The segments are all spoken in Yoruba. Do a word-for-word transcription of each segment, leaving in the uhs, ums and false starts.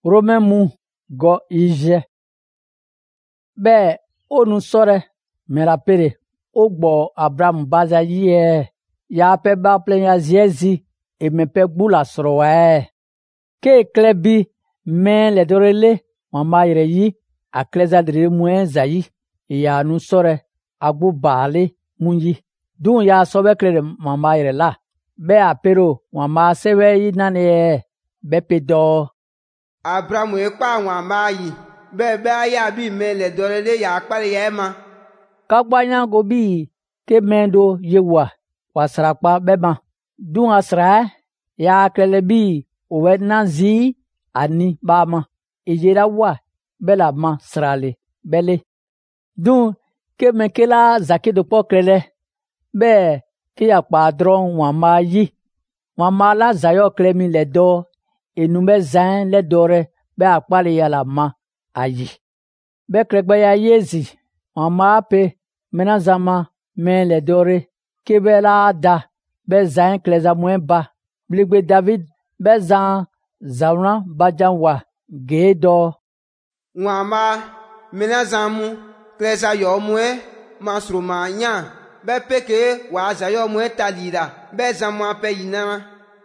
Romain mu go ije. Be onu sore me rapere ogbo Abraham baza ye ya pe ba plen ya ziezi e me pe gbula soro wa ke klebi me le dorele mama ire yi akleza dire mu zayi ya nu sore agbu bale munyi dun ya sobe klere mama ire la be apero mama sewe yi nane be pedo Abraham e pa àwọn amayi be be aya bi me le dorele ya pare ye ma kagbanya go bi ke mendo yewa wasrapa beba dun asra ya klele bi owe nazi ani bama ejera wa bela ma srale bele dun ke mekela zake do pokrele be ke ya padron wa mayi wa mala zayo klemi le do enumbe zan le dore be akpale ya la ma ayi be kregbe ya yezi wa ma pe mena zama me le dore ke be la da be zan kleza mwenba bligbe David be zan zawna bajanwa gedo Wama mena zamu klesa yo mwe masruma nya be peke wa za yo mwe talira be zamu ape yina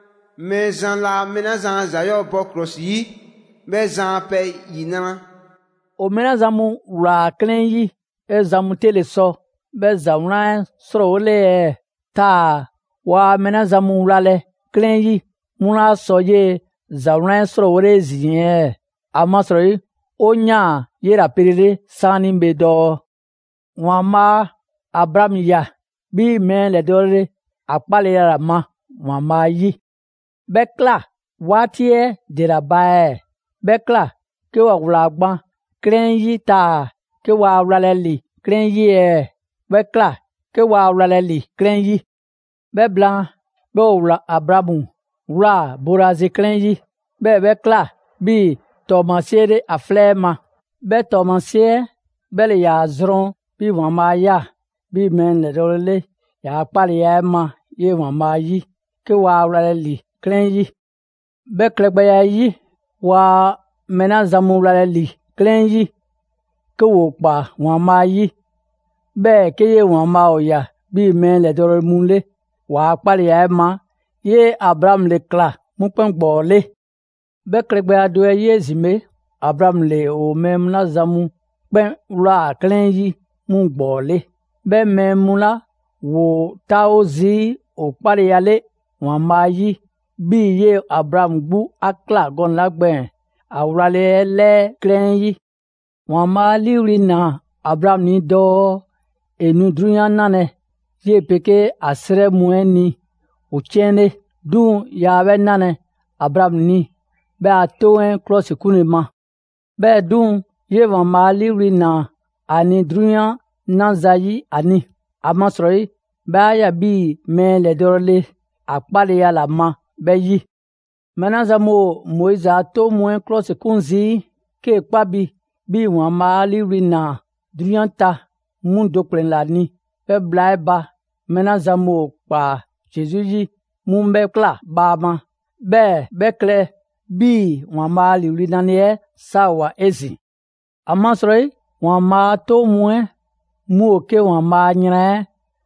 me zan la mena zan za yo bokrosi be zan ape yina o mena zamu ra klen yi e zamu tele so be zawna sro le ta wa mena zamu rale klen yi muna so ye zawna sro re zin amasro yi onya yera perere sani bedo wama Abraham ya bi me le dore akpale ya ma wama yi bekla watie de la bae bekla ke wa wlagban kren yi ta ke wa wlaleli kren yi e bekla ke wa wlaleli kren yi beblan be wla Abraham wla boraze kren yi be bekla bi Tomansiere a flema be tomansiere bele ya zron bi wama ya bi men le dole ya pali ya ma ye wama yi ke wa wlaleli klen yi be klegbe ya yi wa mena zamu wlaleli klen yi ke wo pa wama yi be ke ye wama o ya bi men le dole munle wa pali ya ma ye Abraham le kla mu pen gbole be kregbe ado ye zime Abraham le o mem na zamu pen ra klen yi mu gbole be mem la wo taozi o pare yale won ma yi bi ye Abraham gbu akla gon lagben awrale le klen yi won ma liwi na Abraham ni do enu druyan nane ye peke asre mueni o chene dun ya be nane Abraham ni be atoen close kunima be dun ye van mali rina ani druyan nanzayi ani amasroi ba ya bi me le dorle akpale ya la ma be yi manazamo moiza to moen close kunzi ke pabi bi wan mali rina druyan ta mundo plen la ni be blaiba manazamo pa Jesus yi mumbe kla ba ma be bekle bi wan ma liwi nanie sawa ezi amasroi wan ma to muen mu ke wan ma nyre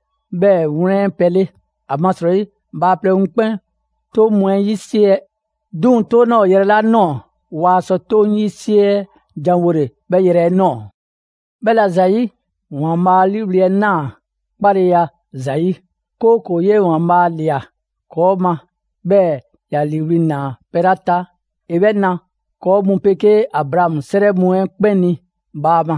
be wren pele amasroi ba ple unpen to muen yisie dun to no yere la no wa so to yisie janwore be yere no be la zayi wan ma liwi na pare ya zayi koko ye wan ma lia koma be ya liwi na perata ebena ko mu peke Abraham sere muen kpeni baba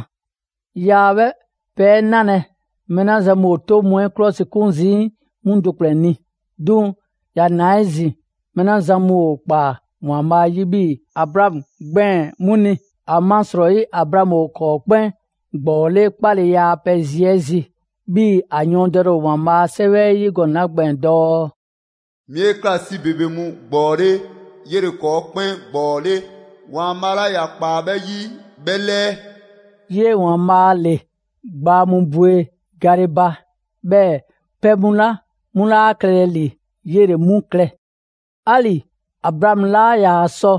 yawe pe nane mena za moto muen close kunzi mundo pleni dun ya naizi mena za mo pa mwama yibi Abraham gben muni amasroi Abraham ko gben gbole pale ya peziezi bi anyondero wama sewe yi gona gben do mie klasi bebe mu gbore yere ko pen gbole wan mala ya pa be yi bele ye wan male gba mu bue gariba be pemula mula kleli yere mu kle ali Abraham la ya so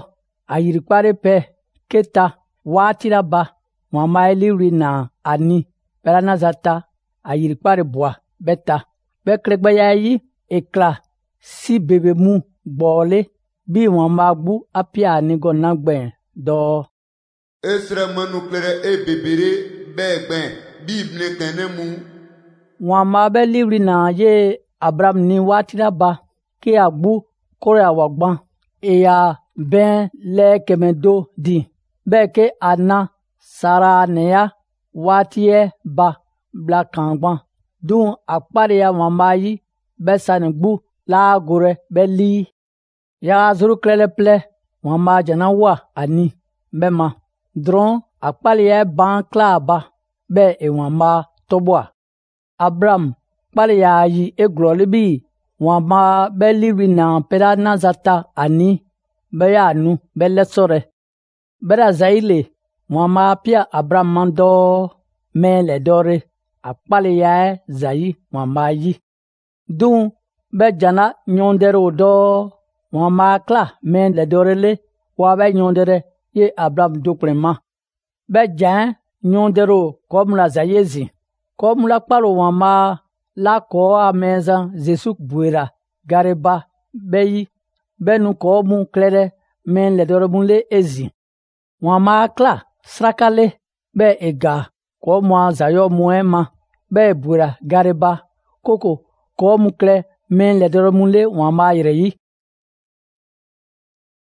a yirikpari pe keta waati la ba Muhammad livri na ani bela nazata a yirikpari bua beta be kregbeya yi ekla si bebe mu gbole bi Muhammad gbu apia ni gonna gben do Esre manu klere e bebere be gben bible kene mu Muhammad be livri na ye Abraham ni waati la ba ki agbu kore awagban e ya ben le kemendo di be ke ana Sara neya waati ye ba bla kangban dun akpari ya Muhammad yi be sani gbu la gore be li ya zuru klele ple Muhammad jana wa ani be ma dron akpali ye ban kla ba be e Muhammad tobwa Abraham kpali ya yi e gloli bi Muhammad be livri na peda nazata ani be ya nu be lesore bera zaile Muhammad pia Abraham mando men le dore akpali ya zayi Muhammad yi dun be jana nyondere do Muhammad kla men le dore le wa be nyondere ye Abraham doprema be jan nyondero comme la zayezi comme la kpalo Muhammad la ko ameza Jésus buera gareba beyi benu ko mun klere men le dore mun le ezi Muhammad kla srakale be ega ko mo zayo muema be buera gareba koko ko mun kle men le dore mun le Muhammad yereyi